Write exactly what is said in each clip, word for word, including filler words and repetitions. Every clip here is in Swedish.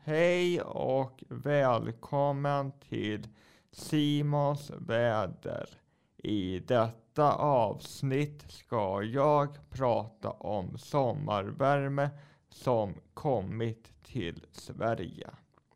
Hej och välkommen till Simons väder. I detta avsnitt ska jag prata om sommarvärme som kommit till Sverige.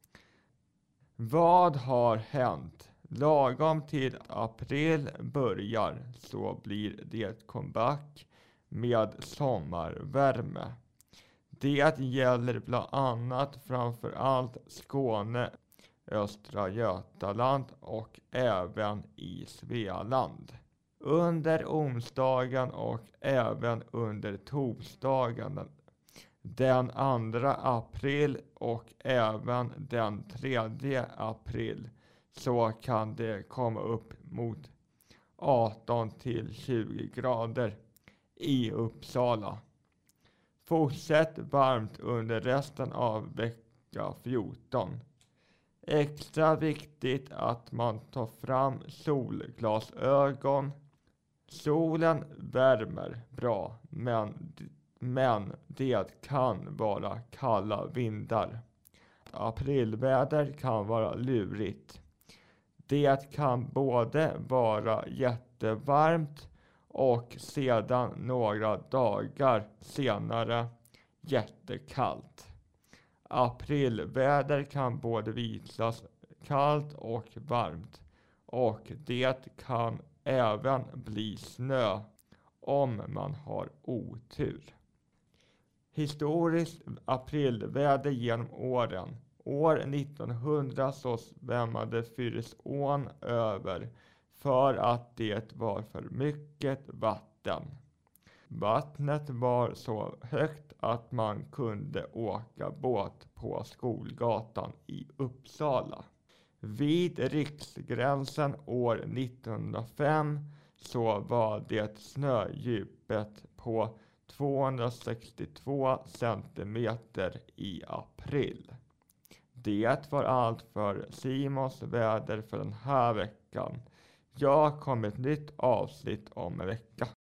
Vad har hänt? Lagom till april börjar så blir det comeback med sommarvärme. Det gäller bland annat framför allt Skåne, Östra Götaland och även i Svealand. Under onsdagen och även under torsdagen den andra april och även den tredje april så kan det komma upp mot arton till tjugo grader i Uppsala. Fortsätt varmt under resten av vecka fjorton. Extra viktigt att man tar fram solglasögon. Solen värmer bra, men, men det kan vara kalla vindar. Aprilväder kan vara lurigt. Det kan både vara jättevarmt och sedan några dagar senare jättekallt. Aprilväder kan både visas kallt och varmt, och det kan även bli snö om man har otur. Historiskt aprilväder genom åren. År nittonhundra så svämmade Fyrisån över för att det var för mycket vatten. Vattnet var så högt att man kunde åka båt på Skolgatan i Uppsala. Vid riksgränsen år nittonhundrafem så var det snödjupet på tvåhundrasextiotvå centimeter i april. Det var allt för Simons väder för den här veckan. Jag kommer ett nytt avsnitt om en vecka.